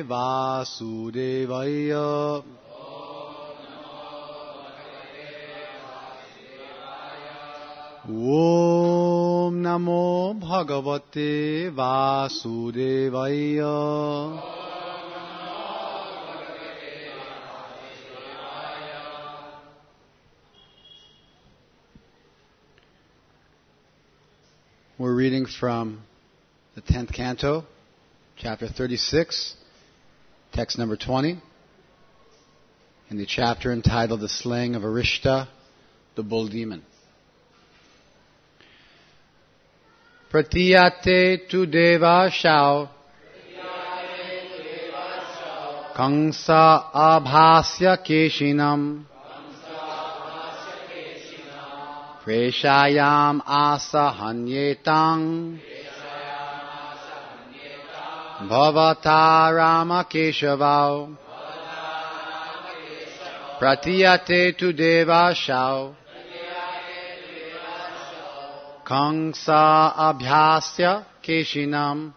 Vasudevaya. Om Namo Bhagavate Vasudevaya. We're reading from the 10th canto, chapter 36, text number 20, in the chapter entitled The Slaying of Arishta, the Bull Demon. Pratiyate tu deva shao, Kamsa abhasya keshinam, Preshayam asa hanyetang, Bhavata Rama Keshavau, Pratiyate tu deva shao, Kamsa abhyasya keshinam,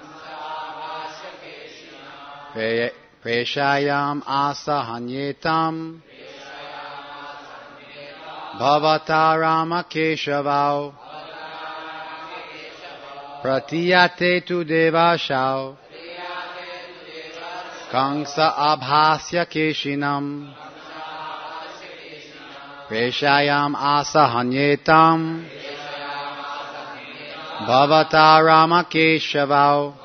Preshayam asa hanyetam, Bhavata Rama Keshavau, Pratiyate tu deva shao, Kamsa abhasya keshinam, Preshayam asa hanyetam, Bhavata Rama Keshavau.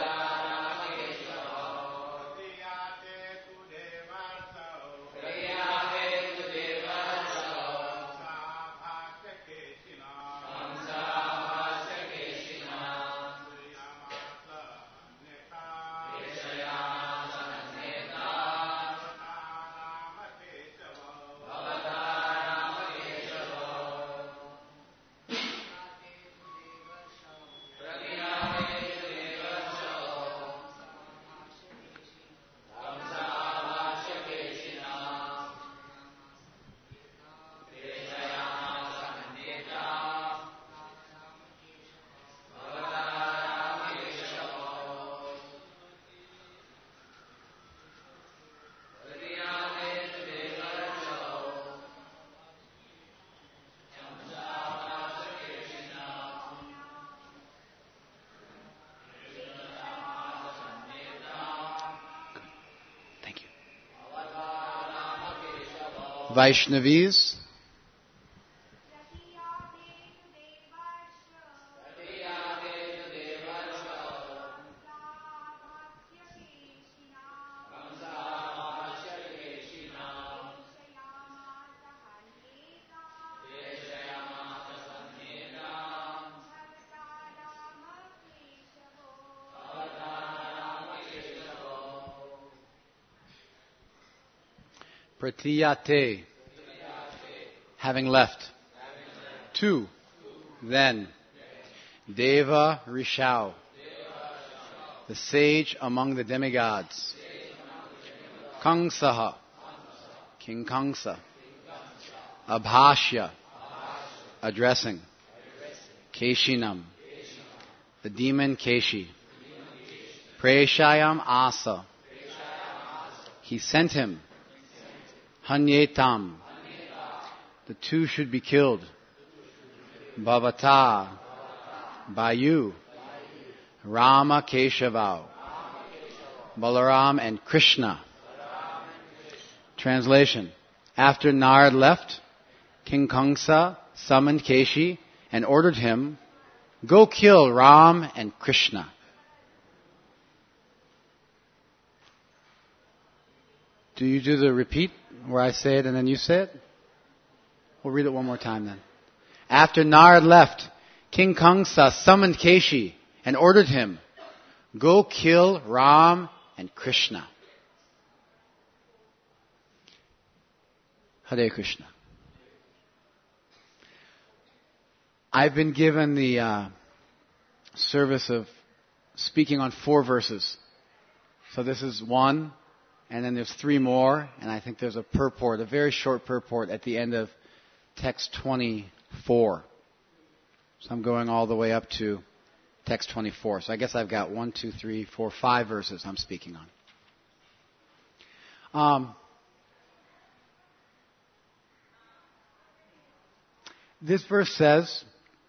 Vaishnavis, Pratiyate, having left. Tu, then. Deva Rishau, the sage among the demigods. Kamsaha, King Kamsa. Abhashya, addressing. Keshinam, the demon Keshi. Preshayam asa, he sent him. Hanyetam, the two should be killed. Bhavata, by you. Rama Keshavau, Balaram and Krishna. Translation. After Narad left, King Kamsa summoned Keshi and ordered him, go kill Ram and Krishna. Do you do the repeat where I say it and then you say it? We'll read it one more time then. After Narad left, King Kamsa summoned Keshi and ordered him, go kill Ram and Krishna. Hare Krishna. I've been given the service of speaking on 4 verses. So this is 1. And then there's 3 more, and I think there's a purport, a very short purport at the end of text 24. So I'm going all the way up to text 24. So I guess I've got 5 verses I'm speaking on. This verse says,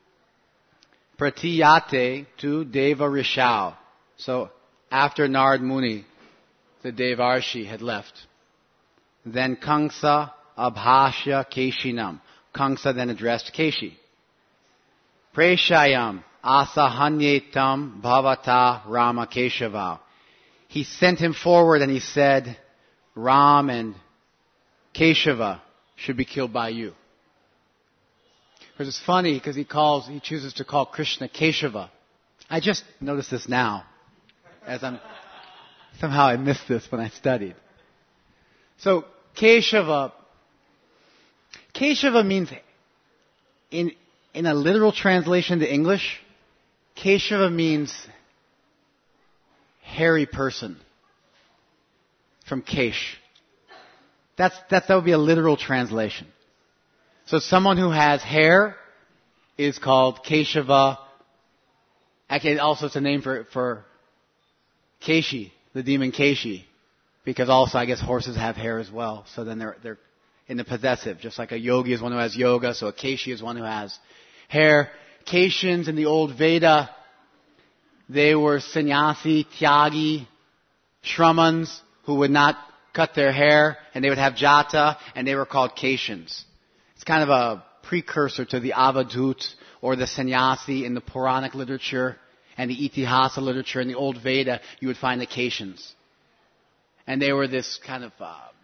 Pratiyate tu Deva Rishau. So, after Narad Muni, the Devarshi had left. Then Kamsa Abhashya Keshinam. Kamsa then addressed Keshi. Preshayam asahanyetam bhavata Rama Keshava. He sent him forward and he said, Ram and Keshava should be killed by you. Because it's funny because he chooses to call Krishna Keshava. I just noticed this now, somehow I missed this when I studied. So Keshava means, in a literal translation to English, Keshava means hairy person. From Kesh. That would be a literal translation. So someone who has hair is called Keshava. Actually, also it's a name for Keshi, the demon Keshi. Because also, I guess, horses have hair as well. So then they're in the possessive. Just like a yogi is one who has yoga, so a Keshi is one who has hair. Keshins in the old Veda, they were sannyasi, tyagi, shramans, who would not cut their hair, and they would have jata, and they were called Keshins. It's kind of a precursor to the avadut, or the sannyasi in the Puranic literature, and the Itihasa literature in the old Veda, you would find the Keshins. And they were this kind of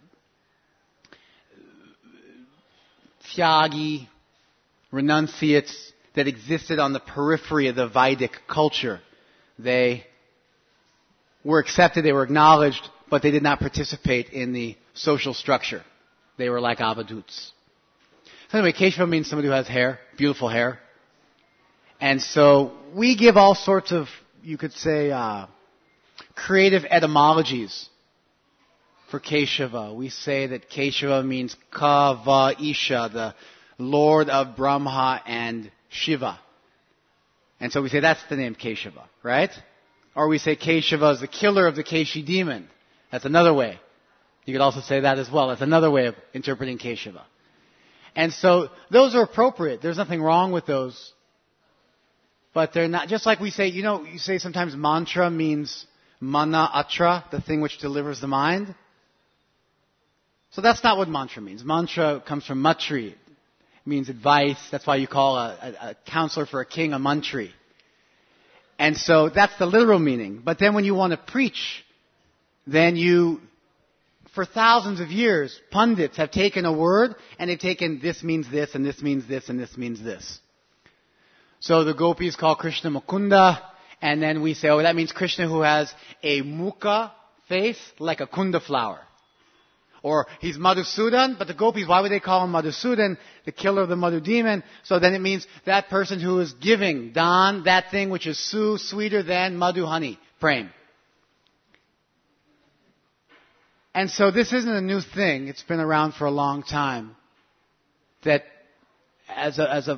tyagi, renunciates that existed on the periphery of the Vedic culture. They were accepted, they were acknowledged, but they did not participate in the social structure. They were like avaduts. So anyway, Keshava means somebody who has hair, beautiful hair. And so we give all sorts of, you could say, creative etymologies for Keshava. We say that Keshava means Kava Isha, the Lord of Brahma and Shiva. And so we say that's the name Keshava, right? Or we say Keshava is the killer of the Keshi demon. That's another way. You could also say that as well. That's another way of interpreting Keshava. And so those are appropriate. There's nothing wrong with those. But they're not, just like we say, you say sometimes mantra means mana atra, the thing which delivers the mind. So that's not what mantra means. Mantra comes from matri. It means advice. That's why you call a counselor for a king a mantri. And so that's the literal meaning. But then when you want to preach, then for thousands of years, pundits have taken a word and they've taken this means this and this means this and this means this. So the gopis call Krishna Mukunda, and then we say, that means Krishna who has a mukha face like a kunda flower. Or he's Madhusudan, but the gopis, why would they call him Madhusudan, the killer of the Madhu demon? So then it means that person who is giving, dan, that thing which is sweeter than Madhu honey, prem. And so this isn't a new thing. It's been around for a long time. That as a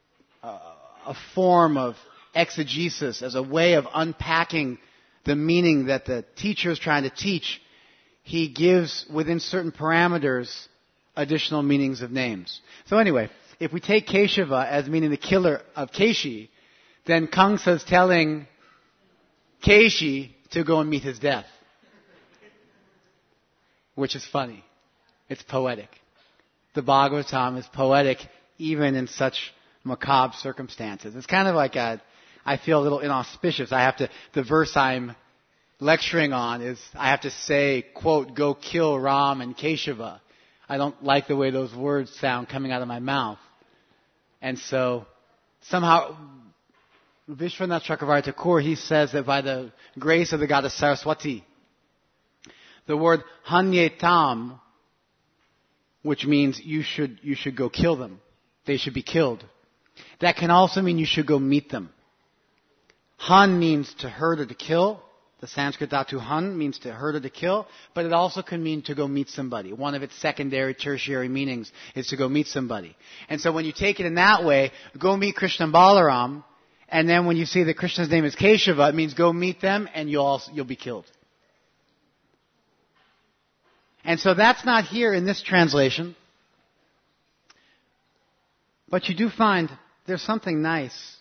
form of exegesis, as a way of unpacking the meaning that the teacher is trying to teach, he gives, within certain parameters, additional meanings of names. So anyway, if we take Keshava as meaning the killer of Keshi, then Kamsa is telling Keshi to go and meet his death. Which is funny. It's poetic. The Bhagavatam is poetic even in such macabre circumstances. It's kind of like I feel a little inauspicious. The verse I'm lecturing on is, I have to say, quote, go kill Ram and Keshava. I don't like the way those words sound coming out of my mouth. And so, somehow, Vishwanath Chakravarti Thakur, he says that by the grace of the goddess Saraswati, the word hanyetam, which means you should go kill them. They should be killed. That can also mean you should go meet them. Han means to hurt or to kill. The Sanskrit dhatu han means to hurt or to kill, but it also can mean to go meet somebody. One of its secondary, tertiary meanings is to go meet somebody. And so when you take it in that way, go meet Krishna and Balaram, and then when you see that Krishna's name is Keshava, it means go meet them and you'll be killed. And so that's not here in this translation. But you do find there's something nice.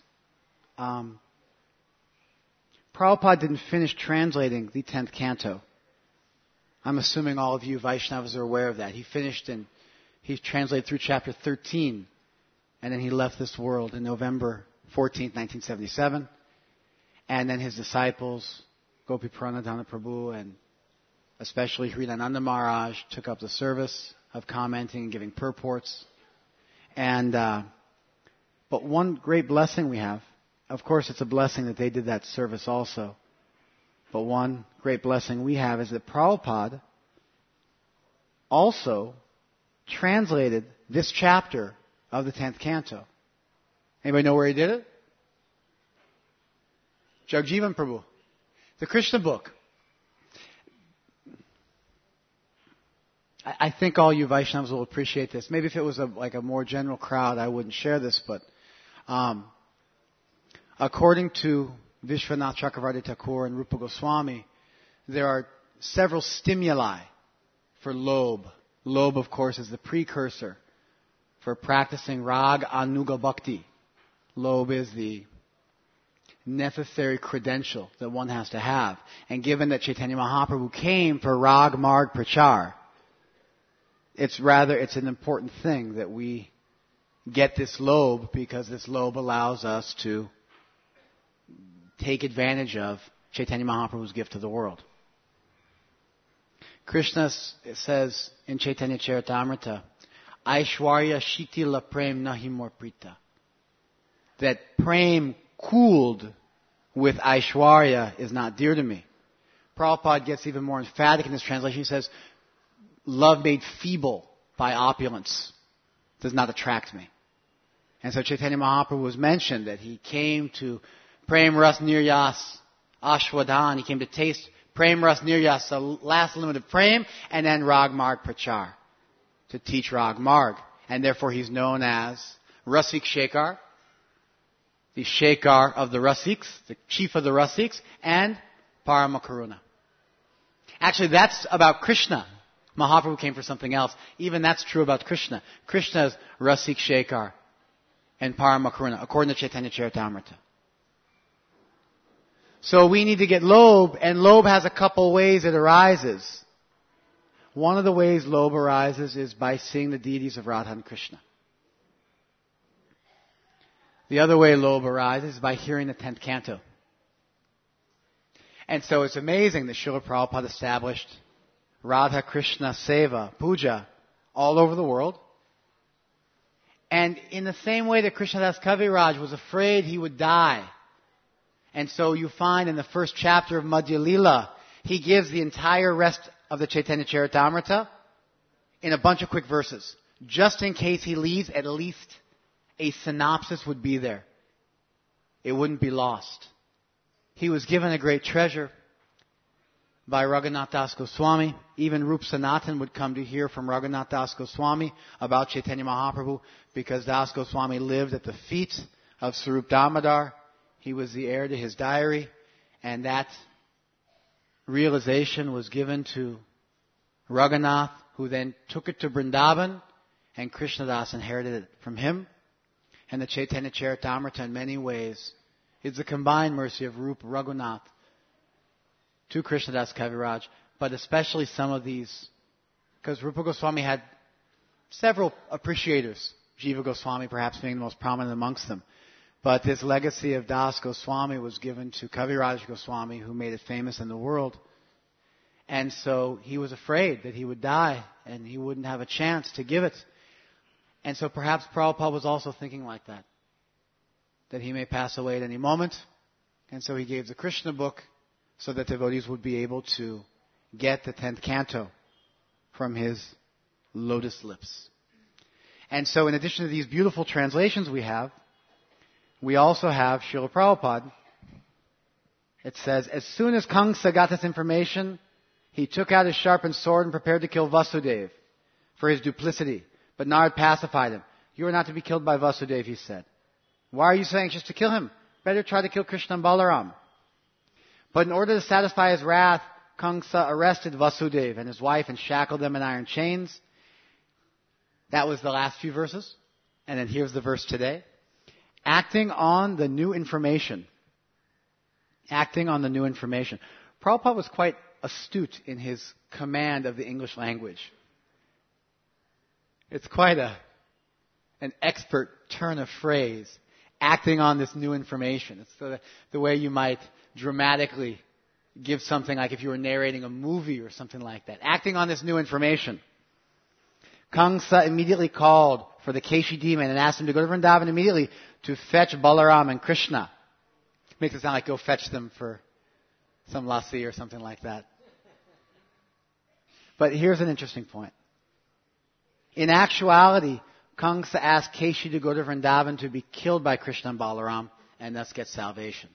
Prabhupada didn't finish translating the 10th canto. I'm assuming all of you Vaishnavas are aware of that. He translated through chapter 13, and then he left this world in November 14th, 1977. And then his disciples, Gopi Pranadhana Prabhu and especially Hridananda Maharaj, took up the service of commenting and giving purports. But one great blessing we have, of course it's a blessing that they did that service also, but one great blessing we have is that Prabhupada also translated this chapter of the 10th canto. Anybody know where he did it? Jagjivan Prabhu. The Krishna book. I think all you Vaishnavas will appreciate this. Maybe if it was a more general crowd, I wouldn't share this, but according to Vishwanath Chakravarti Thakur and Rupa Goswami, there are several stimuli for Lobh. Lobh, of course, is the precursor for practicing Rag Anuga Bhakti. Lobh is the necessary credential that one has to have. And given that Chaitanya Mahaprabhu came for Rag Marg Prachar, it's an important thing that we get this Lobh, because this Lobh allows us to take advantage of Chaitanya Mahaprabhu's gift to the world. Krishna says in Chaitanya Charitamrita, Aishwarya Shitila Prem Nahi Mor Prita. That Prem cooled with Aishwarya is not dear to me. Prabhupada gets even more emphatic in this translation. He says, love made feeble by opulence does not attract me. And so Chaitanya Mahaprabhu was mentioned that he came to Prem Ras Niryas Ashwadhan. He came to taste Prem Ras Niryas, the last limit of Prem, and then Rag Marg Prachar, to teach Rag Marg. And therefore he's known as Rasik Shekhar, the Shekhar of the Rasiks, the chief of the Rasiks, and Paramakaruna. Actually, that's about Krishna. Mahaprabhu came for something else. Even that's true about Krishna. Krishna's Rasik Shekhar and Paramakaruna, according to Chaitanya Charitamrita. So we need to get Lobh, and Lobh has a couple ways it arises. One of the ways Lobh arises is by seeing the deities of Radha and Krishna. The other way Lobh arises is by hearing the 10th canto. And so it's amazing that Srila Prabhupada established Radha Krishna Seva, Puja, all over the world. And in the same way that Krishnadas Kaviraj was afraid he would die, and so you find in the first chapter of Madhya Lila, he gives the entire rest of the Chaitanya Charitamrita in a bunch of quick verses. Just in case he leaves, at least a synopsis would be there. It wouldn't be lost. He was given a great treasure by Raghunath Das Goswami. Even Rup Sanatan would come to hear from Raghunath Das Goswami about Chaitanya Mahaprabhu, because Das Goswami lived at the feet of Sarup Damodar. He was the heir to his diary, and that realization was given to Raghunath, who then took it to Vrindavan, and Krishnadas inherited it from him. And the Chaitanya Charitamrita, in many ways, is the combined mercy of Rupa Raghunath to Krishnadas Kaviraj, but especially some of these, because Rupa Goswami had several appreciators, Jiva Goswami perhaps being the most prominent amongst them. But this legacy of Das Goswami was given to Kaviraj Goswami, who made it famous in the world. And so he was afraid that he would die and he wouldn't have a chance to give it. And so perhaps Prabhupada was also thinking like that he may pass away at any moment. And so he gave the Krishna book so that devotees would be able to get the 10th canto from his lotus lips. And so in addition to these beautiful translations we also have Srila Prabhupada. It says, as soon as Kamsa got this information, he took out his sharpened sword and prepared to kill Vasudeva for his duplicity. But Narad pacified him. You are not to be killed by Vasudeva, he said. Why are you so anxious to kill him? Better try to kill Krishna and Balaram. But in order to satisfy his wrath, Kamsa arrested Vasudeva and his wife and shackled them in iron chains. That was the last few verses. And then here's the verse today. Acting on the new information. Acting on the new information. Prabhupada was quite astute in his command of the English language. It's quite an expert turn of phrase. Acting on this new information. It's the way you might dramatically give something like if you were narrating a movie or something like that. Acting on this new information. Kamsa immediately called for the Keshi demon and asked him to go to Vrindavan immediately to fetch Balaram and Krishna. Makes it sound like go fetch them for some lassi or something like that. But here's an interesting point. In actuality, Kamsa asked Keshi to go to Vrindavan to be killed by Krishna and Balaram and thus get salvation.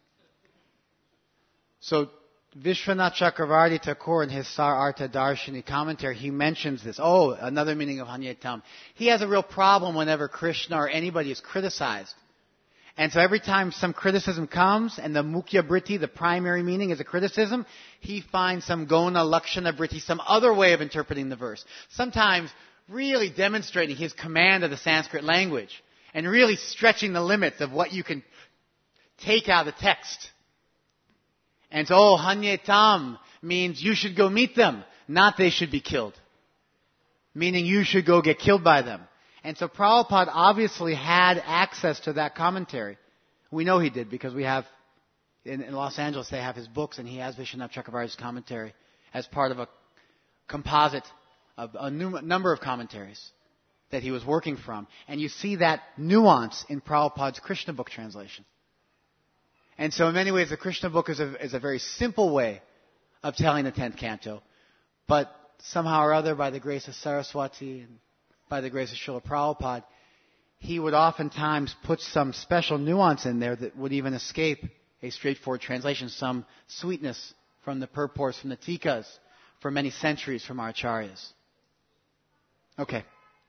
So Vishwanath Chakravarti Thakur in his Sar Artha Darshini commentary, he mentions this. Oh, another meaning of Hanyetam. He has a real problem whenever Krishna or anybody is criticized. And so every time some criticism comes, and the Mukhya Britti, the primary meaning, is a criticism, he finds some Gona Lakshana Britti, some other way of interpreting the verse. Sometimes really demonstrating his command of the Sanskrit language, and really stretching the limits of what you can take out of the text. And so, Hanyetam means you should go meet them, not they should be killed. Meaning you should go get killed by them. And so Prabhupada obviously had access to that commentary. We know he did because we have, in Los Angeles, they have his books and he has Vishwanath Chakravarti's commentary as part of a composite of a number of commentaries that he was working from. And you see that nuance in Prabhupada's Krishna book translation. And so in many ways, the Krishna book is a very simple way of telling the 10th canto. But somehow or other, by the grace of Saraswati and by the grace of Srila Prabhupada, he would oftentimes put some special nuance in there that would even escape a straightforward translation, some sweetness from the purports, from the tikas, for many centuries from our acharyas. Okay.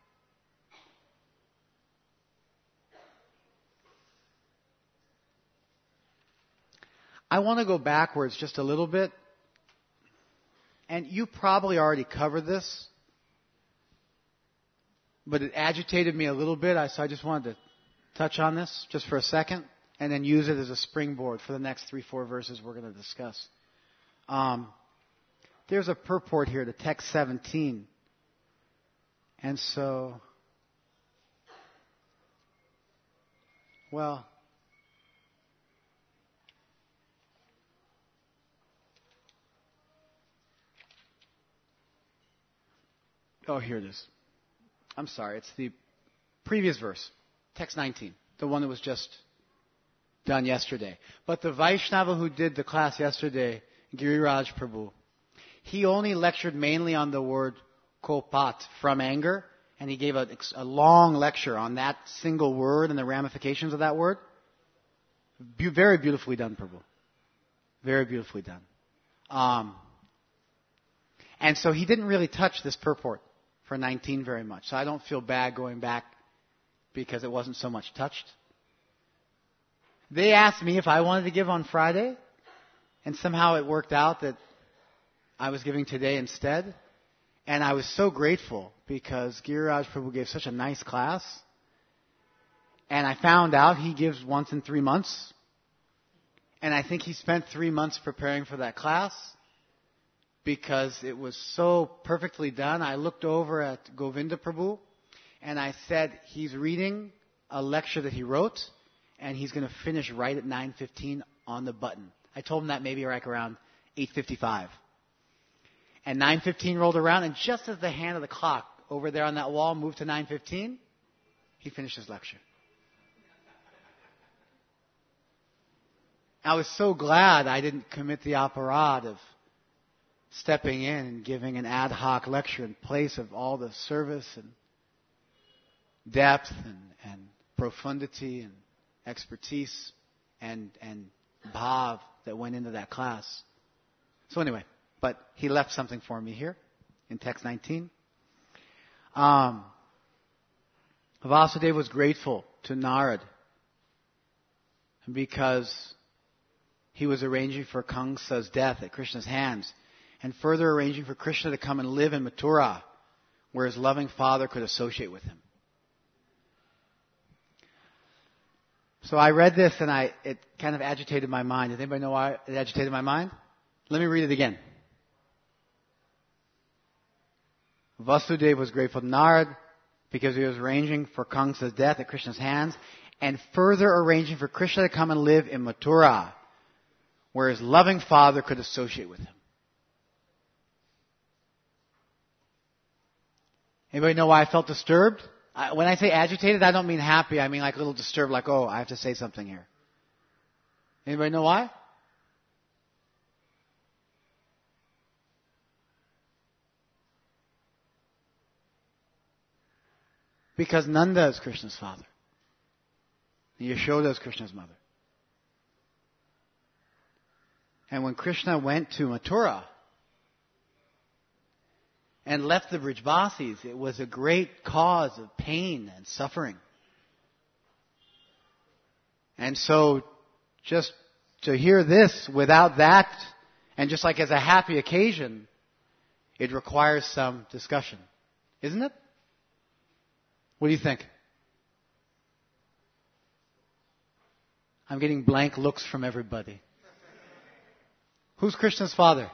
I want to go backwards just a little bit. And you probably already covered this. But it agitated me a little bit, so I just wanted to touch on this just for a second. And then use it as a springboard for the next 3-4 verses we're going to discuss. There's a purport here to text 17. And so, well, oh, here it is. I'm sorry, it's the previous verse, text 19, the one that was just done yesterday. But the Vaishnava who did the class yesterday, Giriraj Prabhu, he only lectured mainly on the word kopat, from anger, and he gave a long lecture on that single word and the ramifications of that word. Very beautifully done, Prabhu. Very beautifully done. And so he didn't really touch this purport for 19 very much. So I don't feel bad going back because it wasn't so much touched. They asked me if I wanted to give on Friday, and somehow it worked out that I was giving today instead. And I was so grateful because Giriraj Prabhu gave such a nice class. And I found out he gives once in 3 months. And I think he spent 3 months preparing for that class because it was so perfectly done. I looked over at Govinda Prabhu and I said, he's reading a lecture that he wrote and he's going to finish right at 9:15 on the button. I told him that maybe like around 8:55. And 9:15 rolled around, and just as the hand of the clock over there on that wall moved to 9:15, he finished his lecture. I was so glad I didn't commit the aparad of stepping in and giving an ad hoc lecture in place of all the service and depth and profundity and expertise and bhav that went into that class. So anyway, but he left something for me here in text 19. Vasudeva was grateful to Narad because he was arranging for Kamsa's death at Krishna's hands, and further arranging for Krishna to come and live in Mathura, where his loving father could associate with him. So I read this and it kind of agitated my mind. Does anybody know why it agitated my mind? Let me read it again. Vasudeva was grateful to Narad because he was arranging for Kamsa's death at Krishna's hands, and further arranging for Krishna to come and live in Mathura, where his loving father could associate with him. Anybody know why I felt disturbed? When I say agitated, I don't mean happy. I mean like a little disturbed, like, oh, I have to say something here. Anybody know why? Because Nanda is Krishna's father. And Yashoda is Krishna's mother. And when Krishna went to Mathura and left the Brijvasis, it was a great cause of pain and suffering. And so, just to hear this without that, and just like as a happy occasion, it requires some discussion. Isn't it? What do you think? I'm getting blank looks from everybody. Who's Krishna's father?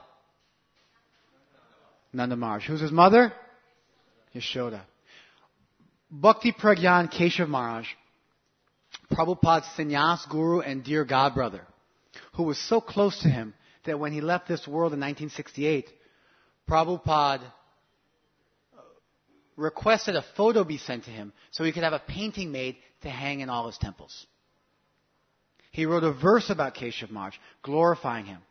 Nanda Maharaj. Who's his mother? Yashoda. Bhakti Pragyan Keshav Maharaj, Prabhupada's sannyas guru and dear godbrother, who was so close to him that when he left this world in 1968, Prabhupada requested a photo be sent to him so he could have a painting made to hang in all his temples. He wrote a verse about Keshav Maharaj, glorifying him.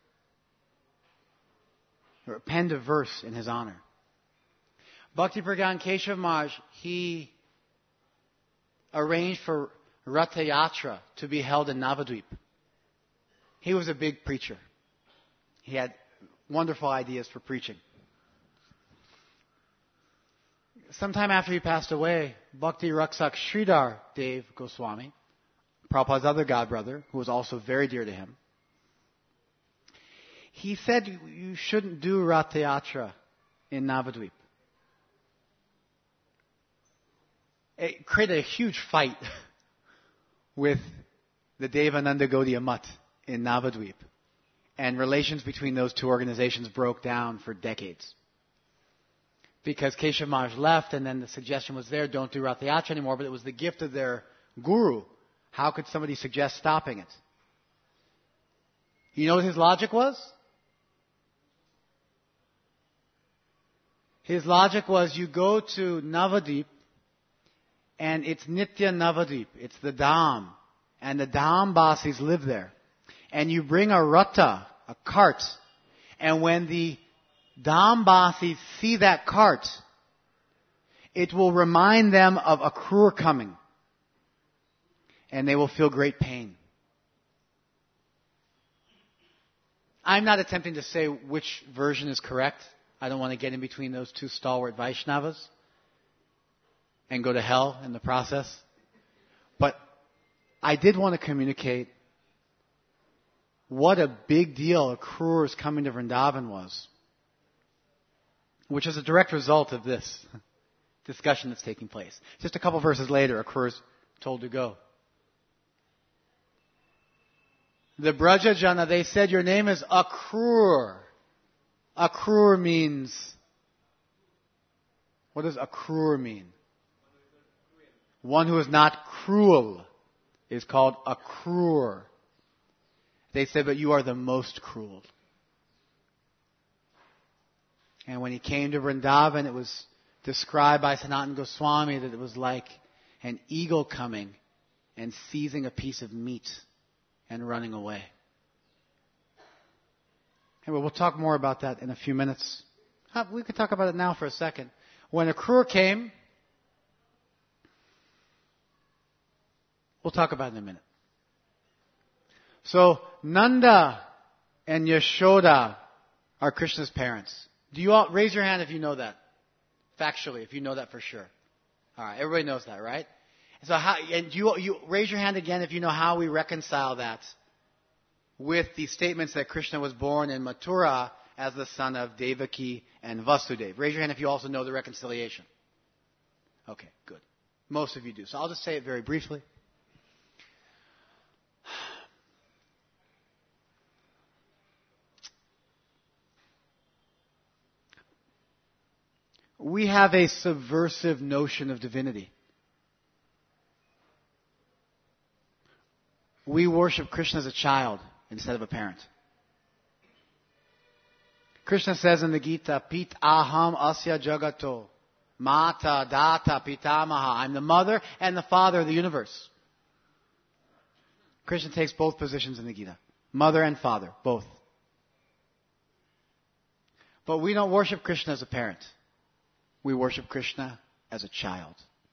Or penned a verse in his honor. Bhakti Pragyan Keshav Maharaj, he arranged for Ratha Yatra to be held in Navadvip. He was a big preacher. He had wonderful ideas for preaching. Sometime after he passed away, Bhakti Raksak Sridhar Dev Goswami, Prabhupada's other godbrother, who was also very dear to him, he said you shouldn't do Ratha Yatra in Navadvip. It created a huge fight with the Devananda Gaudiya Mutt in Navadvip. And relations between those two organizations broke down for decades. Because Keshav Maharaj left, and then the suggestion was there, don't do Ratha Yatra anymore, but it was the gift of their guru. How could somebody suggest stopping it? You know what his logic was? His logic was you go to Navadvip, and it's Nitya Navadvip. It's the Dham. And the Dham Basis live there. And you bring a Ratha, a cart, and when the Dham Basis see that cart, it will remind them of Akrur coming. And they will feel great pain. I'm not attempting to say which version is correct. I don't want to get in between those two stalwart Vaishnavas and go to hell in the process. But I did want to communicate what a big deal Akrur's coming to Vrindavan was, which is a direct result of this discussion that's taking place. Just a couple verses later, Akrur's told to go. The Braja Jana, they said, your name is Akrur. Akrur means, what does Akrur mean? One who is not cruel is called Akrur. They said, but you are the most cruel. And when he came to Vrindavan, it was described by Sanatana Goswami that it was like an eagle coming and seizing a piece of meat and running away. Anyway, we'll talk more about that in a few minutes. We could talk about it now for a second. When Akrur came, we'll talk about it in a minute. So, Nanda and Yashoda are Krishna's parents. Do you all raise your hand if you know that? Factually, if you know that for sure. Alright, everybody knows that, right? So you raise your hand again if you know how we reconcile that with the statements that Krishna was born in Mathura as the son of Devaki and Vasudeva. Raise your hand if you also know the reconciliation. Okay, good. Most of you do. So I'll just say it very briefly. We have a subversive notion of divinity. We worship Krishna as a child instead of a parent. Krishna says in the Gita, Pit aham asya jagato, mata data pitamaha. I'm the mother and the father of the universe. Krishna takes both positions in the Gita. Mother and father, both. But we don't worship Krishna as a parent. We worship Krishna as a child.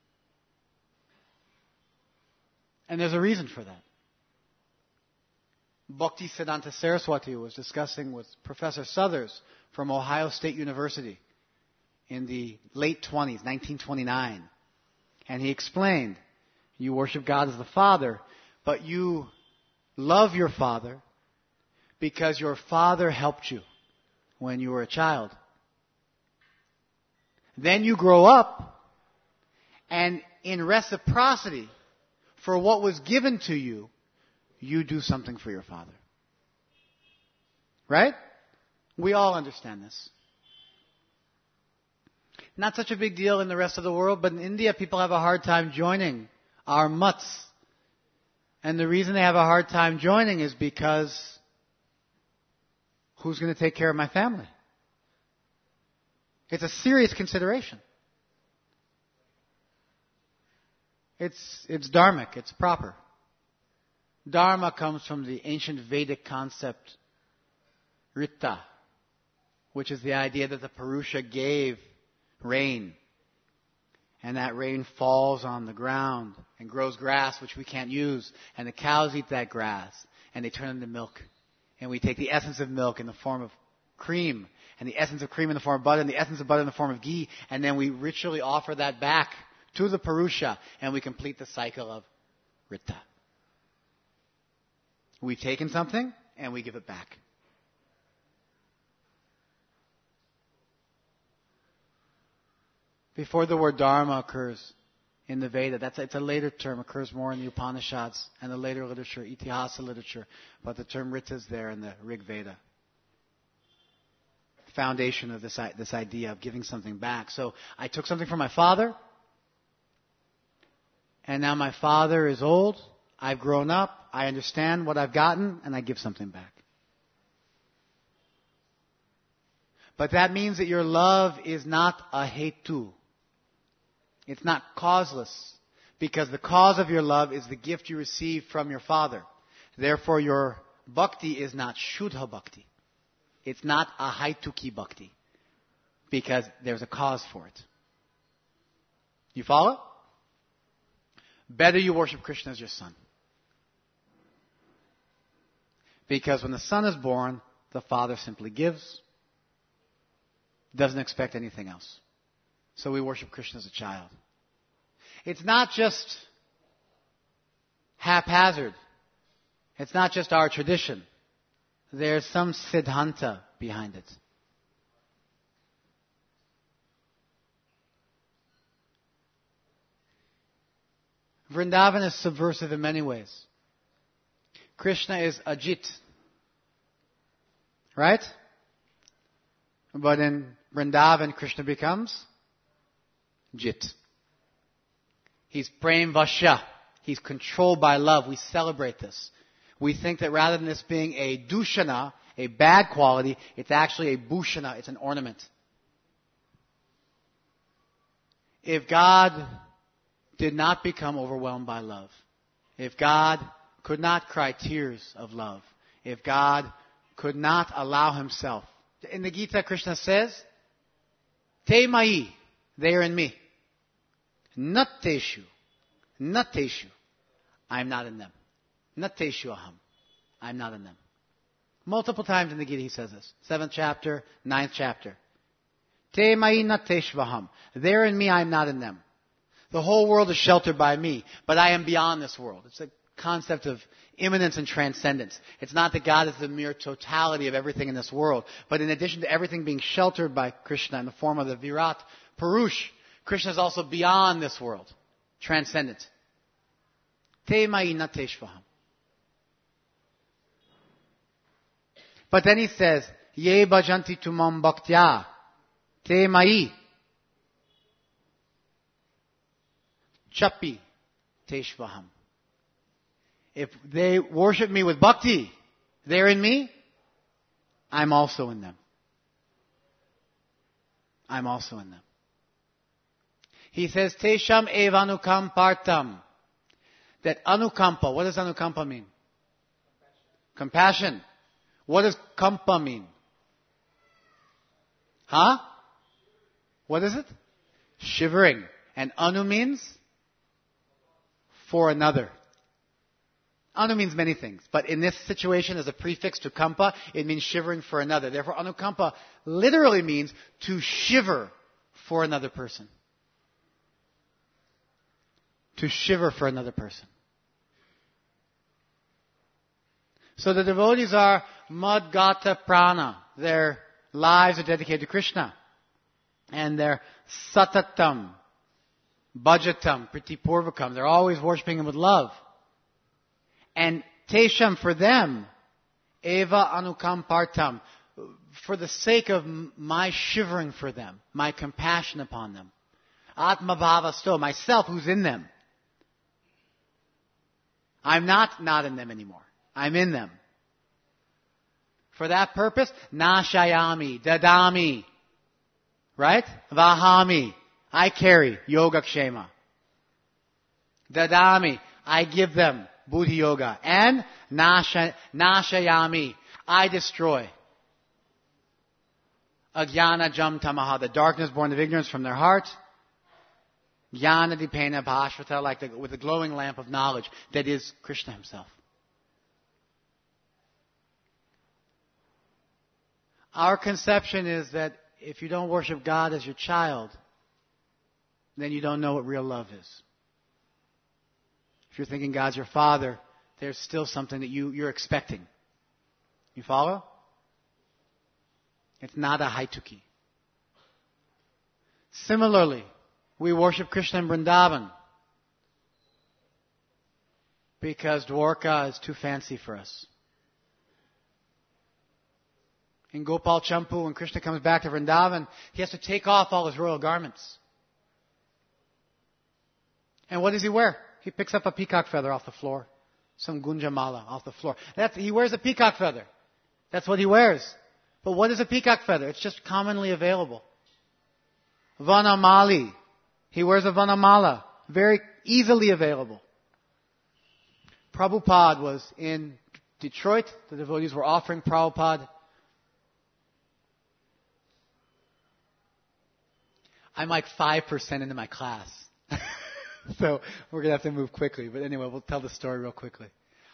And there's a reason for that. Bhaktisiddhanta Saraswati was discussing with Professor Suthers from Ohio State University in the late 20s, 1929. And he explained, you worship God as the Father, but you love your Father because your Father helped you when you were a child. Then you grow up, and in reciprocity for what was given to you, you do something for your father. Right? We all understand this. Not such a big deal in the rest of the world, but in India people have a hard time joining our mutts. And the reason they have a hard time joining is because who's going to take care of my family? It's a serious consideration. It's dharmic, it's proper. Dharma comes from the ancient Vedic concept, Ritta, which is the idea that the Purusha gave rain. And that rain falls on the ground and grows grass, which we can't use. And the cows eat that grass, and they turn into milk. And we take the essence of milk in the form of cream, and the essence of cream in the form of butter, and the essence of butter in the form of ghee, and then we ritually offer that back to the Purusha, and we complete the cycle of Ritta. We've taken something, and we give it back. Before the word Dharma occurs in the Veda, it's a later term, occurs more in the Upanishads and the later literature, Itihasa literature, but the term Ritta is there in the Rig Veda. Foundation of this idea of giving something back. So I took something from my father, and now my father is old, I've grown up, I understand what I've gotten, and I give something back. But that means that your love is not a hetu. It's not causeless, because the cause of your love is the gift you receive from your father. Therefore, your bhakti is not Shuddha bhakti. It's not a Haituki bhakti, because there's a cause for it. You follow? Better you worship Krishna as your son. Because when the son is born, the father simply gives, doesn't expect anything else. So we worship Krishna as a child. It's not just haphazard. It's not just our tradition. There's some siddhanta behind it. Vrindavan is subversive in many ways. Krishna is Ajit. Right? But in Vrindavan, Krishna becomes Jit. He's Prem Vasya. He's controlled by love. We celebrate this. We think that rather than this being a dushana, a bad quality, it's actually a bhushana, it's an ornament. If God did not become overwhelmed by love, if God could not cry tears of love, if God could not allow himself, in the Gita Krishna says, Te mai, they are in me. Natteshu, I'm not in them. Natteshu aham, I'm not in them. Multiple times in the Gita he says this. 7th chapter, 9th chapter. Te mai natteshvaham, they're in me, I'm not in them. The whole world is sheltered by me, but I am beyond this world. It's a concept of immanence and transcendence. It's not that God is the mere totality of everything in this world, but in addition to everything being sheltered by Krishna in the form of the Virat Purush, Krishna is also beyond this world, transcendent. Te mai na teshvaham. But then he says, Ye bhajanti tumam bhaktya, te mai, chapi teshvaham. If they worship me with bhakti, they're in me, I'm also in them. I'm also in them. He says, Tesham evanukam partam. That anukampa, what does anukampa mean? Compassion. What does kampa mean? Huh? What is it? Shivering. And anu means? For another. Anu means many things, but in this situation as a prefix to kampa, it means shivering for another. Therefore, anukampa literally means to shiver for another person. To shiver for another person. So the devotees are madgata prana. Their lives are dedicated to Krishna. And they're satatam, bhajatam, pritipurvakam. They're always worshipping Him with love. And tesham, for them, eva anukam partam, for the sake of my shivering for them, my compassion upon them. Atma bhavasto, myself who's in them. I'm not in them anymore. I'm in them. For that purpose, nashayami, dadami, right? Vahami, I carry yogakshema. Dadami, I give them Buddhi Yoga. And nashayami, I destroy. Ajnana jam tamaha, the darkness born of ignorance from their heart. Jnana dipena bhashvata, like with the glowing lamp of knowledge that is Krishna Himself. Our conception is that if you don't worship God as your child, then you don't know what real love is. If you're thinking God's your father, there's still something that you're expecting. You follow? It's not a haituki. Similarly, we worship Krishna in Vrindavan because Dwarka is too fancy for us. In Gopal Champu, when Krishna comes back to Vrindavan, he has to take off all his royal garments. And what does he wear? He picks up a peacock feather off the floor. Some gunjamala off the floor. He wears a peacock feather. That's what he wears. But what is a peacock feather? It's just commonly available. Vanamali. He wears a vanamala. Very easily available. Prabhupada was in Detroit. The devotees were offering Prabhupada. I'm like 5% into my class. So we're going to have to move quickly. But anyway, we'll tell the story real quickly.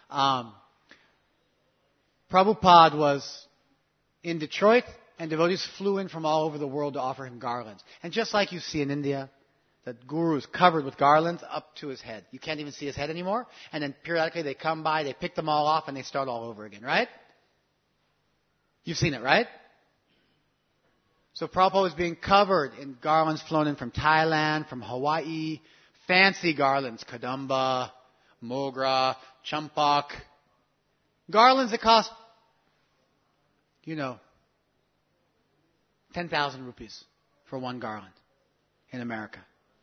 Prabhupada was in Detroit, and devotees flew in from all over the world to offer him garlands. And just like you see in India, the guru is covered with garlands up to his head. You can't even see his head anymore. And then periodically they come by, they pick them all off, and they start all over again, right? You've seen it, right? So Prabhupada was being covered in garlands flown in from Thailand, from Hawaii, fancy garlands, kadamba, mogra, champak. Garlands that cost, 10,000 rupees for one garland in America.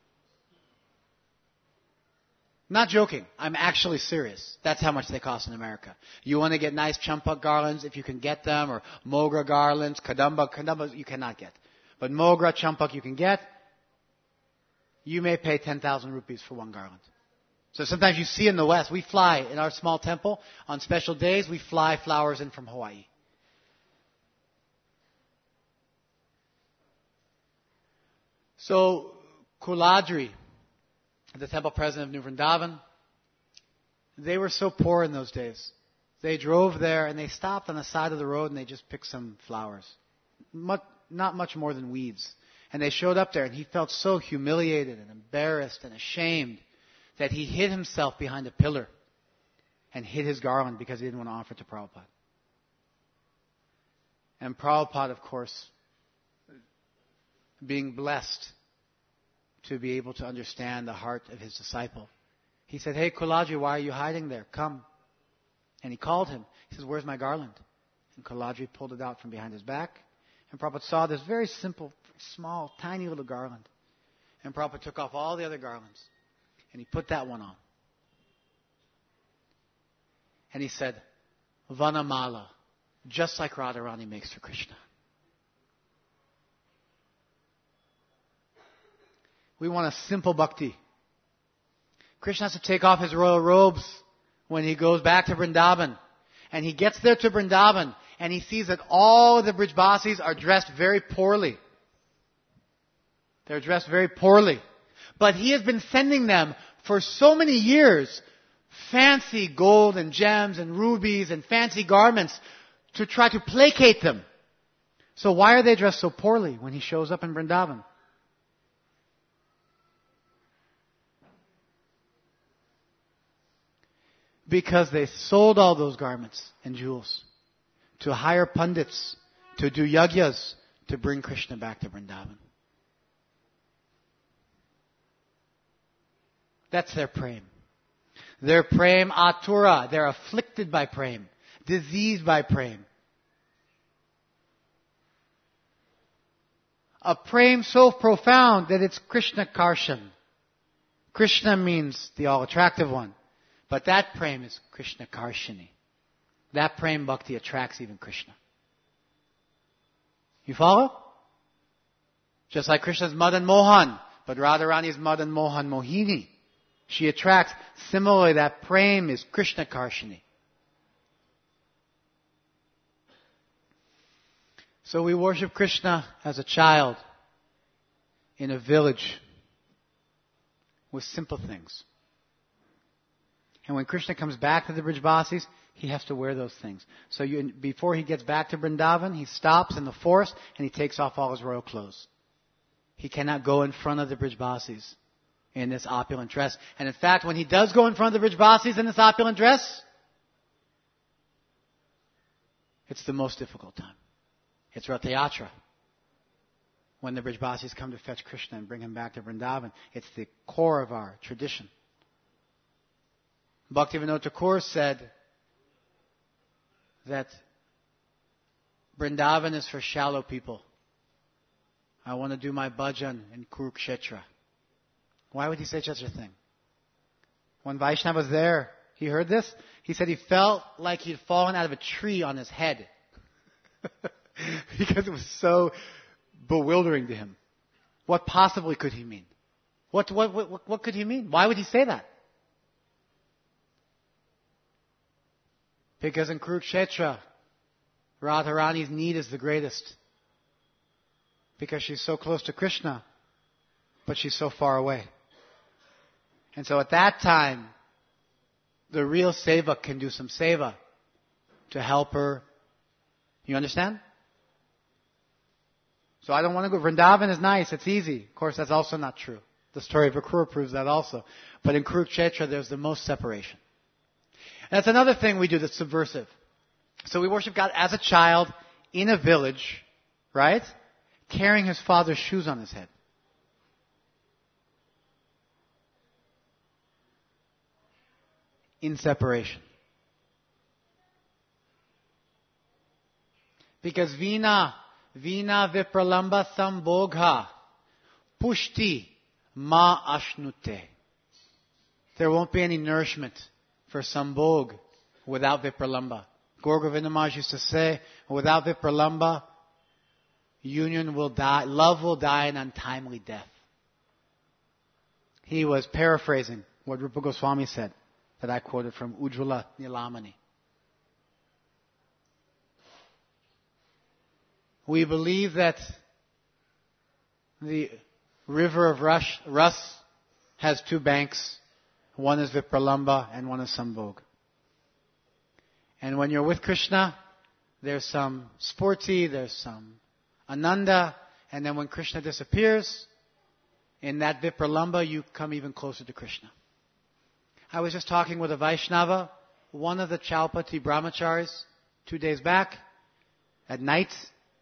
Not joking. I'm actually serious. That's how much they cost in America. You want to get nice champak garlands, if you can get them, or mogra garlands, kadamba you cannot get. But mogra, champak you can get. You may pay 10,000 rupees for one garland. So sometimes you see in the West, we fly in our small temple, on special days, we fly flowers in from Hawaii. So, Kuladri, the temple president of New Vrindavan, they were so poor in those days. They drove there and they stopped on the side of the road and they just picked some flowers. Not much more than weeds. And they showed up there and he felt so humiliated and embarrassed and ashamed that he hid himself behind a pillar and hid his garland because he didn't want to offer it to Prabhupada. And Prabhupada, of course, being blessed to be able to understand the heart of his disciple, he said, "Hey, Kuladri, why are you hiding there? Come." And he called him. He says, "Where's my garland?" And Kuladri pulled it out from behind his back. And Prabhupada saw this very simple, small, tiny little garland. And Prabhupada took off all the other garlands. And he put that one on. And he said, "Vanamala, just like Radharani makes for Krishna." We want a simple bhakti. Krishna has to take off his royal robes when he goes back to Vrindavan. And he gets there to Vrindavan and he sees that all the Brijbasis are dressed very poorly. They're dressed very poorly. But he has been sending them for so many years fancy gold and gems and rubies and fancy garments to try to placate them. So why are they dressed so poorly when he shows up in Vrindavan? Because they sold all those garments and jewels to hire pundits, to do yagyas, to bring Krishna back to Vrindavan. That's their prem. Their prem atura. They're afflicted by prem. Diseased by prem. A prem so profound that it's Krishna Karshan. Krishna means the all-attractive one. But that prem is Krishna Karshini. That prem bhakti attracts even Krishna. You follow? Just like Krishna's Madan Mohan, but Radharani's Madan Mohan Mohini. She attracts. Similarly, that prem is Krishna Karshini. So we worship Krishna as a child in a village with simple things. And when Krishna comes back to the Brijbasis, he has to wear those things. So before he gets back to Vrindavan, he stops in the forest and he takes off all his royal clothes. He cannot go in front of the Brijbasis in this opulent dress. And in fact, when he does go in front of the Brijbasis in this opulent dress, it's the most difficult time. It's Rath Yatra. When the Brijbasis come to fetch Krishna and bring him back to Vrindavan, it's the core of our tradition. Bhaktivinoda Thakur said that Vrindavan is for shallow people. I want to do my bhajan in Kurukshetra. Why would he say such a thing? When Vaishnava was there, he heard this. He said he felt like he'd fallen out of a tree on his head. Because it was so bewildering to him. What possibly could he mean? What could he mean? Why would he say that? Because in Kurukshetra, Radharani's need is the greatest. Because she's so close to Krishna, but she's so far away. And so at that time, the real seva can do some seva to help her. You understand? So I don't want to go. Vrindavan is nice, it's easy. Of course, that's also not true. The story of Akrura proves that also. But in Kurukshetra, there's the most separation. And that's another thing we do that's subversive. So we worship God as a child in a village, right? Carrying his father's shoes on his head. In separation. Because Vina Vipralamba Sambogha Pushti Ma Ashnute. There won't be any nourishment for Sambhog without Vipralamba. Gaur Govinda Maharaj used to say, without Vipralamba, union will die, love will die an untimely death. He was paraphrasing what Rupa Goswami said, that I quoted from Ujjvala Nilamani. We believe that the river of Ras has two banks. One is Vipralamba and one is Sambhog. And when you're with Krishna, there's some sporty, there's some Ananda, and then when Krishna disappears, in that Vipralamba, you come even closer to Krishna. I was just talking with a Vaishnava one of the Chaupati brahmacharis 2 days back at night.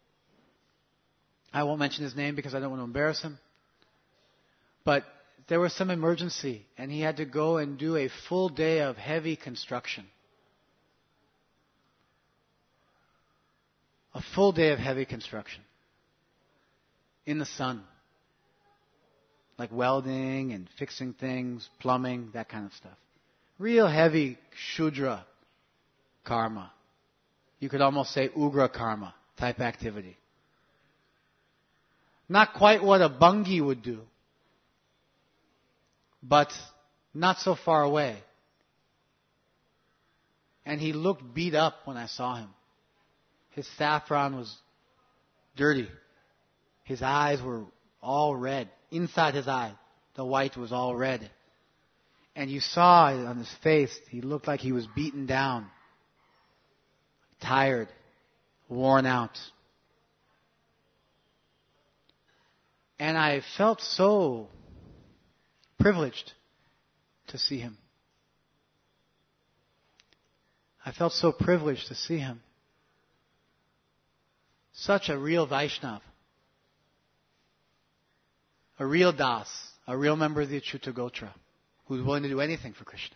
I won't mention his name because I don't want to embarrass him. But there was some emergency and he had to go and do a full day of heavy construction. A full day of heavy construction. In the sun. Like welding and fixing things, plumbing, that kind of stuff. Real heavy Shudra karma. You could almost say Ugra karma type activity. Not quite what a Bungi would do, but not so far away. And he looked beat up when I saw him. His saffron was dirty. His eyes were all red. Inside his eye, the white was all red. And you saw it on his face, he looked like he was beaten down, tired, worn out. And I felt so privileged to see him. I felt so privileged to see him. Such a real Vaishnav. A real Das. A real member of the Achyuta Gotra. Who's willing to do anything for Krishna.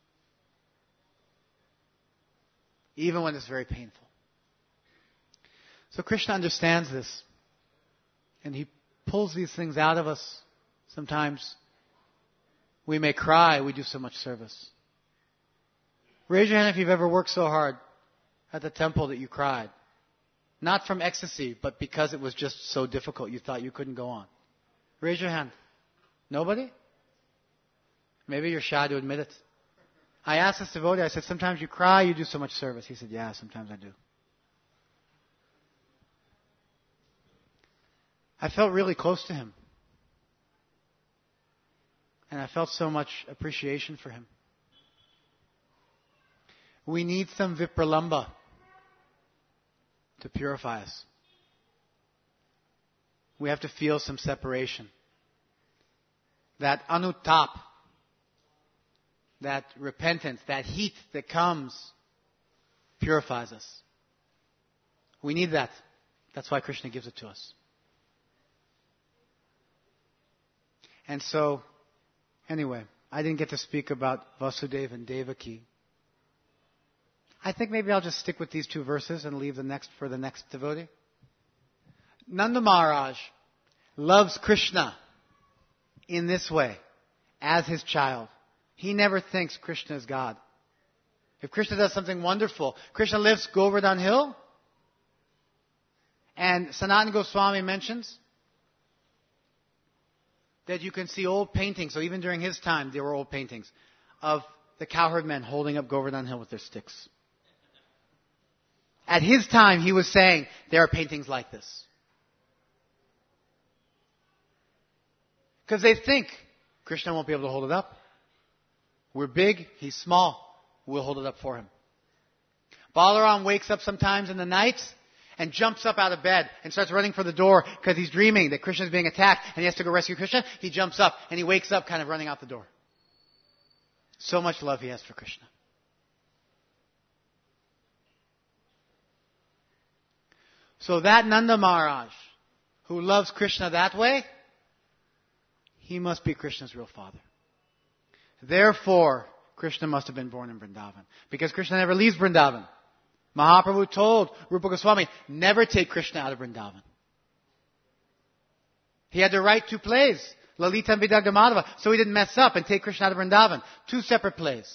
Even when it's very painful. So Krishna understands this. And He pulls these things out of us. Sometimes we may cry, we do so much service. Raise your hand if you've ever worked so hard at the temple that you cried. Not from ecstasy, but because it was just so difficult you thought you couldn't go on. Raise your hand. Nobody? Maybe you're shy to admit it. I asked this devotee, I said, sometimes you cry, you do so much service. He said, yeah, sometimes I do. I felt really close to him. And I felt so much appreciation for him. We need some Vipralamba to purify us. We have to feel some separation. That anutap, that repentance, that heat that comes, purifies us. We need that. That's why Krishna gives it to us. And so, anyway, I didn't get to speak about Vasudeva and Devaki. I think maybe I'll just stick with these 2 verses and leave the next for the next devotee. Nanda Maharaj loves Krishna in this way, as his child. He never thinks Krishna is God. If Krishna does something wonderful, Krishna lifts Govardhan Hill, and Sanatana Goswami mentions that you can see old paintings, so even during his time there were old paintings, of the cowherd men holding up Govardhan Hill with their sticks. At his time he was saying, there are paintings like this. Because they think Krishna won't be able to hold it up. We're big, he's small. We'll hold it up for him. Balaram wakes up sometimes in the night and jumps up out of bed and starts running for the door because he's dreaming that Krishna is being attacked and he has to go rescue Krishna. He jumps up and he wakes up kind of running out the door. So much love he has for Krishna. So that Nanda Maharaj, who loves Krishna that way, he must be Krishna's real father. Therefore, Krishna must have been born in Vrindavan. Because Krishna never leaves Vrindavan. Mahaprabhu told Rupa Goswami, never take Krishna out of Vrindavan. He had to write 2 plays, Lalita and Vidagdha Madhava, so he didn't mess up and take Krishna out of Vrindavan. 2 separate plays.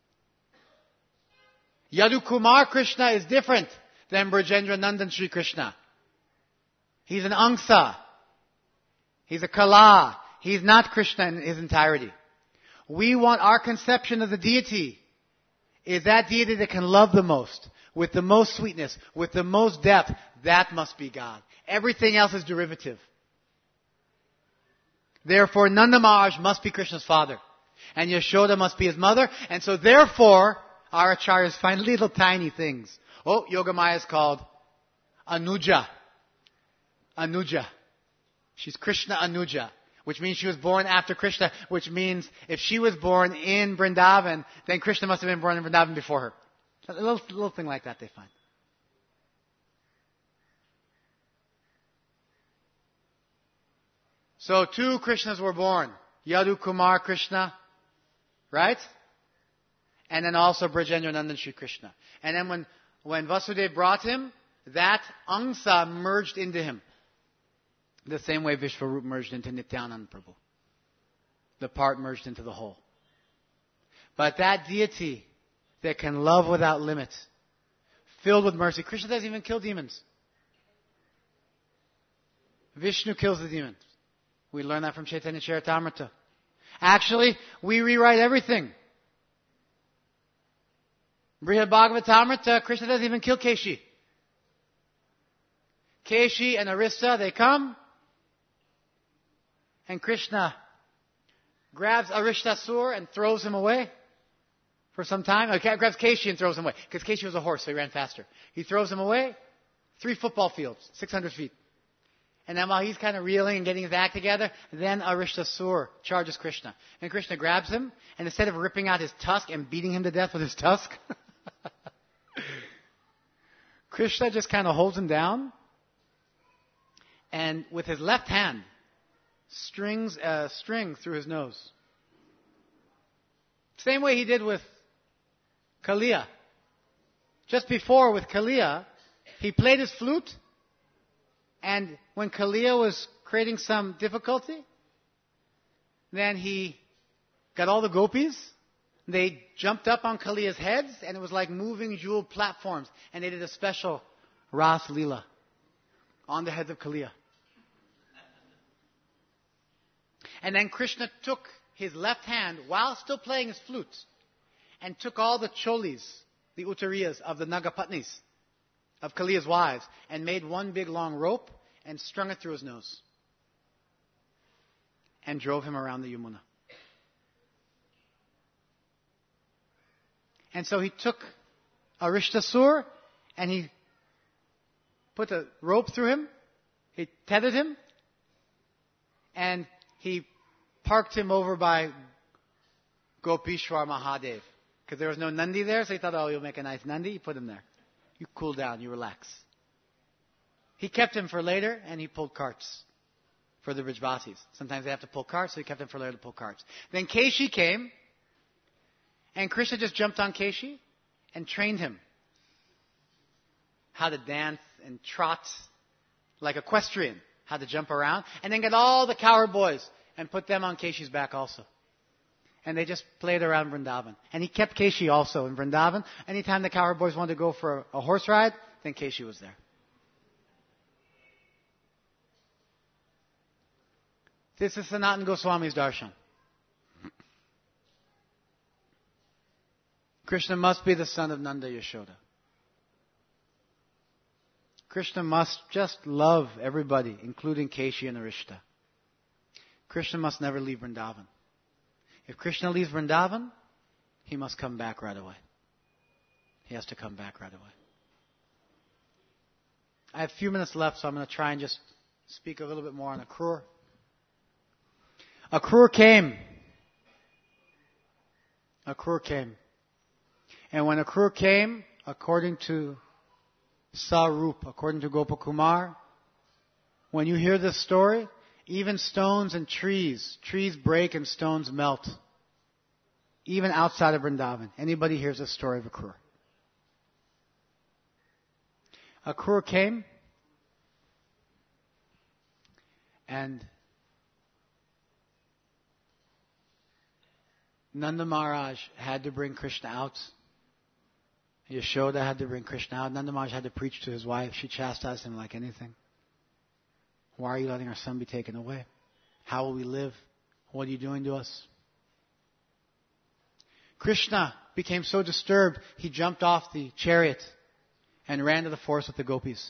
Yadu Kumar Krishna is different than Brajendra Nandan Shri Krishna. He's an Angsa. He's a Kala. He's not Krishna in his entirety. We want our conception of the deity is that deity that can love the most, with the most sweetness, with the most depth. That must be God. Everything else is derivative. Therefore, Nanda Maharaj must be Krishna's father. And Yashoda must be his mother. And so therefore, our acharyas find little tiny things. Oh, Yogamaya is called Anuja. Anuja. She's Krishna Anuja. which means she was born after Krishna, which means if she was born in Vrindavan, then Krishna must have been born in Vrindavan before her. A little thing like that they find. So 2 Krishnas were born. Yadu Kumar Krishna, right? And then also Brajendra Nandan Shri Krishna. And then when Vasudeva brought him, that Angsa merged into him. The same way Vishvarup merged into Nityananda Prabhu. The part merged into the whole. But that deity that can love without limit, filled with mercy. Krishna doesn't even kill demons. Vishnu kills the demons. We learn that from Chaitanya Charitamrita. Actually, we rewrite everything. Brihad Bhagavatamrita, Krishna doesn't even kill Keshi. Keshi and Arista, they come. And Krishna grabs Aristasur and throws him away for some time. Grabs Keshi and throws him away. Because Keshi was a horse, so he ran faster. He throws him away. 3 football fields, 600 feet. And then while he's kind of reeling and getting his act together, then Aristasur charges Krishna. And Krishna grabs him, and instead of ripping out his tusk and beating him to death with his tusk, Krishna just kind of holds him down, and with his left hand, strings a string through his nose. Same way he did with Kaliya. Just before, with Kaliya, he played his flute, and when Kaliya was creating some difficulty, then he got all the gopis. They jumped up on Kaliya's heads, and it was like moving jeweled platforms. And they did a special Ras Leela on the heads of Kaliya. And then Krishna took his left hand, while still playing his flute, and took all the cholis, the uttariyas of the Nagapatnis, of Kaliya's wives, and made one big long rope, and strung it through his nose. And drove him around the Yamuna. And so he took Aristasur, and he put a rope through him, he tethered him, and he parked him over by Gopishwar Mahadev. Because there was no Nandi there, so he thought, oh, you'll make a nice Nandi. He put him there. You cool down, you relax. He kept him for later, and he pulled carts for the Brijvasis. Sometimes they have to pull carts, so he kept him for later to pull carts. Then Keshi came, and Krishna just jumped on Keshi and trained him how to dance and trot like equestrian, how to jump around, and then get all the cowherd boys and put them on Keshi's back also. And they just played around Vrindavan. And he kept Keshi also in Vrindavan. Anytime the cowherd boys wanted to go for a horse ride, then Keshi was there. This is Sanatana Goswami's darshan. Krishna must be the son of Nanda Yashoda. Krishna must just love everybody, including Keshi and Arishta. Krishna must never leave Vrindavan. If Krishna leaves Vrindavan, he must come back right away. He has to come back right away. I have a few minutes left, so I'm going to try and just speak a little bit more on Akrur. Akrur came. Akrur came. And when Akrur came, according to Sarup, according to Gopakumar, when you hear this story, even stones and trees break and stones melt. Even outside of Vrindavan. Anybody hears the story of Akrur. Akrur came, and Nanda Maharaj had to bring Krishna out. Yashoda had to bring Krishna out. Nanda Maharaj had to preach to his wife. She chastised him like anything. Why are you letting our son be taken away? How will we live? What are you doing to us? Krishna became so disturbed, he jumped off the chariot and ran to the forest with the gopis.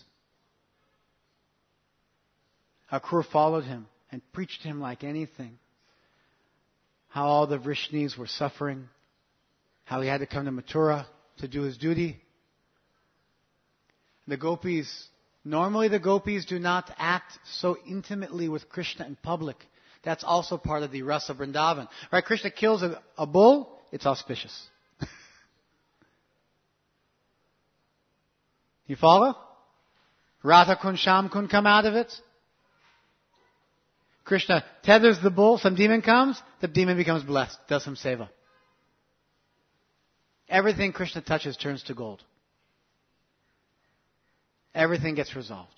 Akrur followed him and preached to him like anything. How all the Vrishnis were suffering. How he had to come to Mathura to do his duty. Normally the gopis do not act so intimately with Krishna in public. That's also part of the Rasa Vrindavan. Right? Krishna kills a bull, it's auspicious. You follow? Radha Kund, Sham Kund come out of it. Krishna tethers the bull, some demon comes, the demon becomes blessed, does some seva. Everything Krishna touches turns to gold. Everything gets resolved.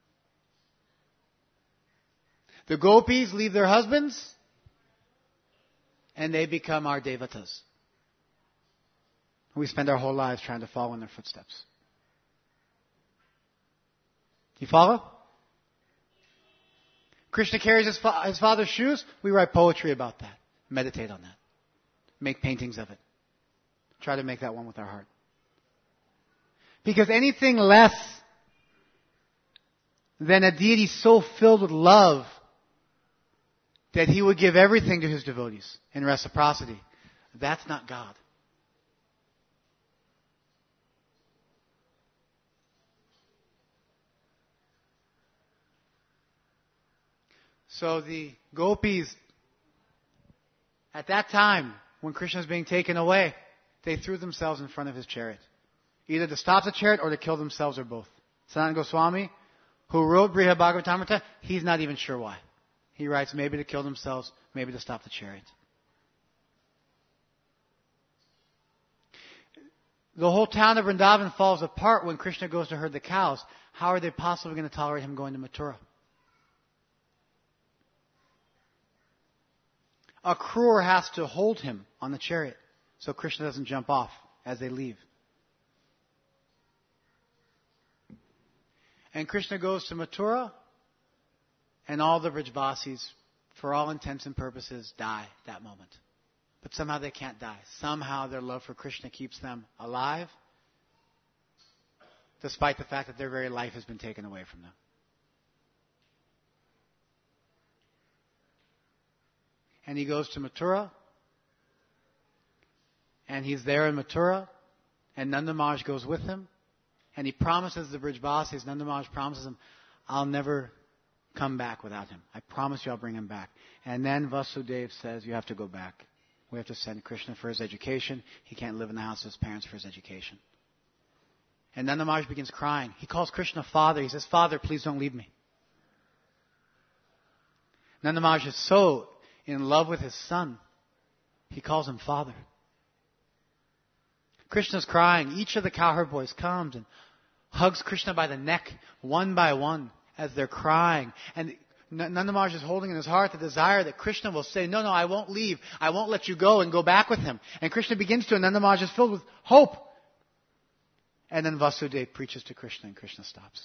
The gopis leave their husbands and they become our devatas. We spend our whole lives trying to follow in their footsteps. You follow? Krishna carries his father's shoes. We write poetry about that. Meditate on that. Make paintings of it. Try to make that one with our heart. Because anything less than a deity so filled with love that he would give everything to his devotees in reciprocity, that's not God. So the gopis, at that time, when Krishna was being taken away, they threw themselves in front of his chariot. Either to stop the chariot or to kill themselves or both. Sanatana Goswami, who wrote Brihad Bhagavatamrita, he's not even sure why. He writes maybe to kill themselves, maybe to stop the chariot. The whole town of Vrindavan falls apart when Krishna goes to herd the cows. How are they possibly going to tolerate him going to Mathura? A Akrur has to hold him on the chariot so Krishna doesn't jump off as they leave. And Krishna goes to Mathura, and all the Vrajvasis, for all intents and purposes, die that moment. But somehow they can't die. Somehow their love for Krishna keeps them alive, despite the fact that their very life has been taken away from them. And he goes to Mathura, and he's there in Mathura, and Nanda Maharaj goes with him, and he promises the Vrajvasis, Nanda Maharaj promises him, I'll never come back without him. I promise you I'll bring him back. And then Vasudeva says, you have to go back. We have to send Krishna for his education. He can't live in the house of his parents for his education. And Nanda Maharaj begins crying. He calls Krishna Father. He says, Father, please don't leave me. Nanda Maharaj is so in love with his son, he calls him Father. Krishna's crying. Each of the cowherd boys comes and hugs Krishna by the neck, one by one, as they're crying. And Nanda Maharaj is holding in his heart the desire that Krishna will say, no, I won't leave. I won't let you go, and go back with him. And Krishna begins to, and Nanda Maharaj is filled with hope. And then Vasudeva preaches to Krishna, and Krishna stops.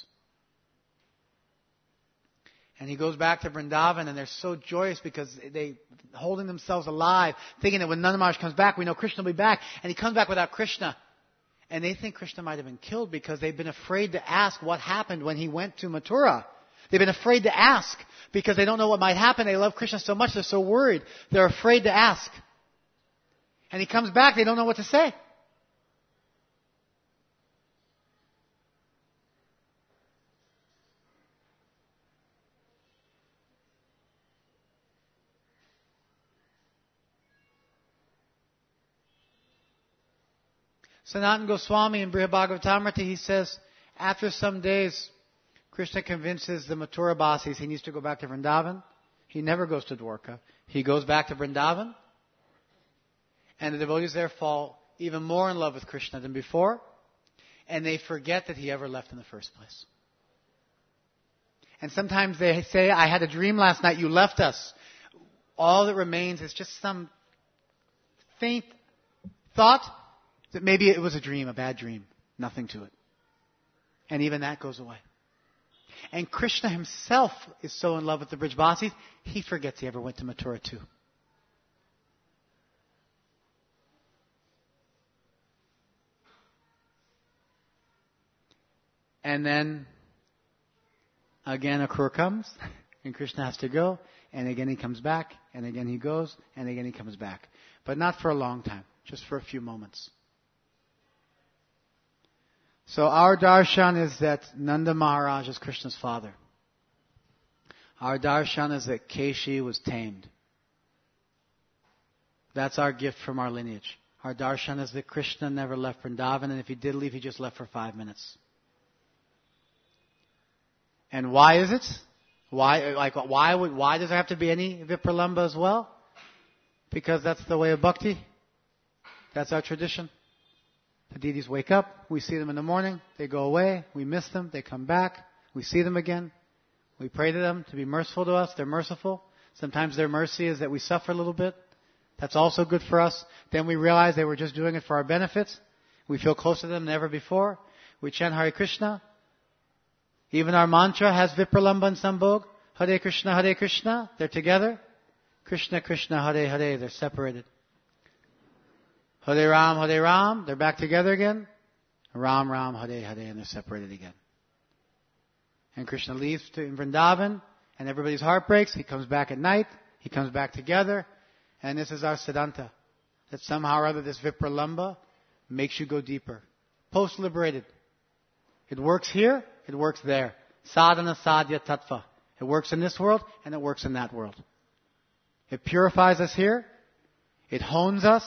And he goes back to Vrindavan, and they're so joyous because they're holding themselves alive, thinking that when Nanda Maharaj comes back, we know Krishna will be back. And he comes back without Krishna. And they think Krishna might have been killed because they've been afraid to ask what happened when he went to Mathura. They've been afraid to ask because they don't know what might happen. They love Krishna so much, they're so worried. They're afraid to ask. And he comes back, they don't know what to say. Sanatana Goswami in Brihad Bhagavatamrita, he says, after some days, Krishna convinces the Mathura Basis he needs to go back to Vrindavan. He never goes to Dwarka. He goes back to Vrindavan. And the devotees there fall even more in love with Krishna than before. And they forget that he ever left in the first place. And sometimes they say, I had a dream last night, you left us. All that remains is just some faint thought that maybe it was a dream, a bad dream. Nothing to it. And even that goes away. And Krishna himself is so in love with the Vrajvasis, he forgets he ever went to Mathura too. And then, again Akrur comes, and Krishna has to go, and again he comes back, and again he goes, and again he comes back. But not for a long time, just for a few moments. So our darshan is that Nanda Maharaj is Krishna's father. Our darshan is that Keshi was tamed. That's our gift from our lineage. Our darshan is that Krishna never left Vrindavan, and if he did leave, he just left for 5 minutes. And why is it? Why does there have to be any Vipralamba as well? Because that's the way of bhakti. That's our tradition. The deities wake up, we see them in the morning, they go away, we miss them, they come back, we see them again. We pray to them to be merciful to us, they're merciful. Sometimes their mercy is that we suffer a little bit. That's also good for us. Then we realize they were just doing it for our benefit. We feel closer to them than ever before. We chant Hare Krishna. Even our mantra has Vipralamba and Sambhog. Hare Krishna, they're together. Krishna Krishna, Hare Hare, they're separated. Hare Ram, they're back together again. Ram Ram, Hare Hare, and they're separated again. And Krishna leaves in Vrindavan, and everybody's heart breaks. He comes back at night. He comes back together. And this is our Siddhanta. That somehow or other this Vipralamba makes you go deeper. Post-liberated. It works here, it works there. Sadhana sadhya tattva. It works in this world, and it works in that world. It purifies us here. It hones us.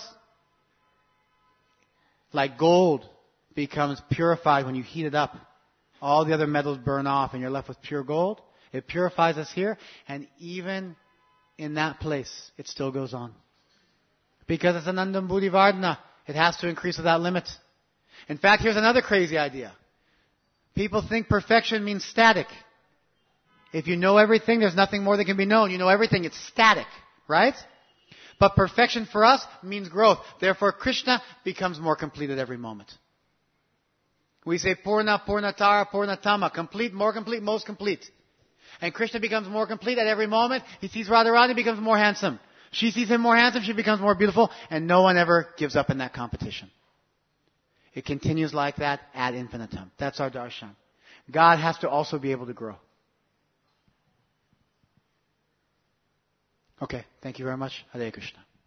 Like gold becomes purified when you heat it up. All the other metals burn off and you're left with pure gold. It purifies us here, and even in that place, it still goes on. Because it's Anandam Buddhi Vardhana, it has to increase without limit. In fact, here's another crazy idea. People think perfection means static. If you know everything, there's nothing more that can be known. You know everything, it's static, right? But perfection for us means growth. Therefore, Krishna becomes more complete at every moment. We say Purna, Purnatara, Purnatama. Complete, most complete. And Krishna becomes more complete at every moment. He sees Radharani, he becomes more handsome. She sees him more handsome, she becomes more beautiful. And no one ever gives up in that competition. It continues like that ad infinitum. That's our darshan. God has to also be able to grow. Okay, thank you very much. Hare Krishna.